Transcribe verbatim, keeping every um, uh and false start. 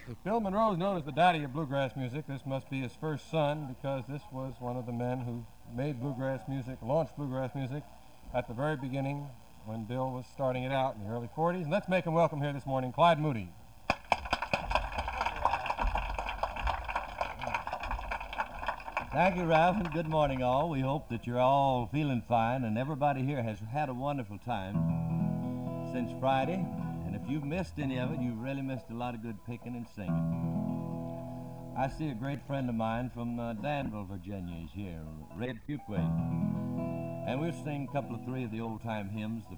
If Bill Monroe is known as the daddy of bluegrass music, this must be his first son because this was one of the men who made bluegrass music, launched bluegrass music at the very beginning when Bill was starting it out in the early forties. And let's make him welcome here this morning, Clyde Moody. Thank you, Ralph, and good morning, all. We hope that you're all feeling fine, and everybody here has had a wonderful time since Friday. And if you've missed any of it, you've really missed a lot of good picking and singing. I see a great friend of mine from uh, Danville, Virginia is here, Red Fuquay. And we'll sing a couple of three of the old-time hymns, the